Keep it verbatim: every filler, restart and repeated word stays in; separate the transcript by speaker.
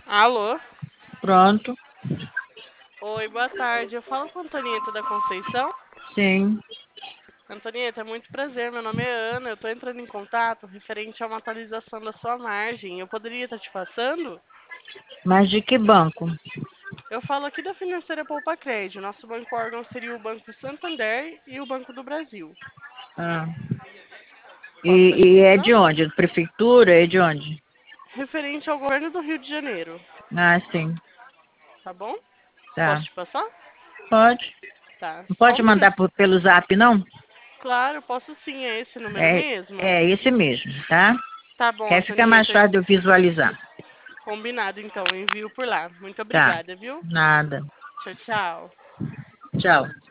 Speaker 1: Alô?
Speaker 2: Pronto,
Speaker 1: Oi, boa tarde. Eu falo com a Antonieta da Conceição.
Speaker 2: sim.
Speaker 1: Antonieta, muito prazer. Meu nome é Ana. Eu estou entrando em contato referente a uma atualização da sua margem. Eu poderia estar te passando?
Speaker 2: Mas de que banco?
Speaker 1: Eu falo aqui da Financeira Poupa Crédito. Nosso banco órgão seria o Banco Santander e o Banco do Brasil.
Speaker 2: Ah.
Speaker 1: Posso estar te
Speaker 2: E, e é de
Speaker 1: passando?
Speaker 2: onde? Prefeitura? É de onde?
Speaker 1: Referente ao governo do Rio de Janeiro.
Speaker 2: Ah, sim.
Speaker 1: Tá bom?
Speaker 2: Tá.
Speaker 1: Posso te passar?
Speaker 2: Pode.
Speaker 1: Tá.
Speaker 2: Não
Speaker 1: Só
Speaker 2: pode
Speaker 1: um
Speaker 2: mandar
Speaker 1: minuto.
Speaker 2: por- pelo zap, não?
Speaker 1: Claro, posso sim. É esse número
Speaker 2: É,
Speaker 1: mesmo?
Speaker 2: é esse mesmo, tá?
Speaker 1: Tá bom,
Speaker 2: Que aí fica mais
Speaker 1: Antonieta.
Speaker 2: fácil de eu visualizar.
Speaker 1: Combinado, então. Envio por lá. Muito
Speaker 2: Tá.
Speaker 1: obrigada, viu?
Speaker 2: Nada.
Speaker 1: Tchau, tchau.
Speaker 2: Tchau.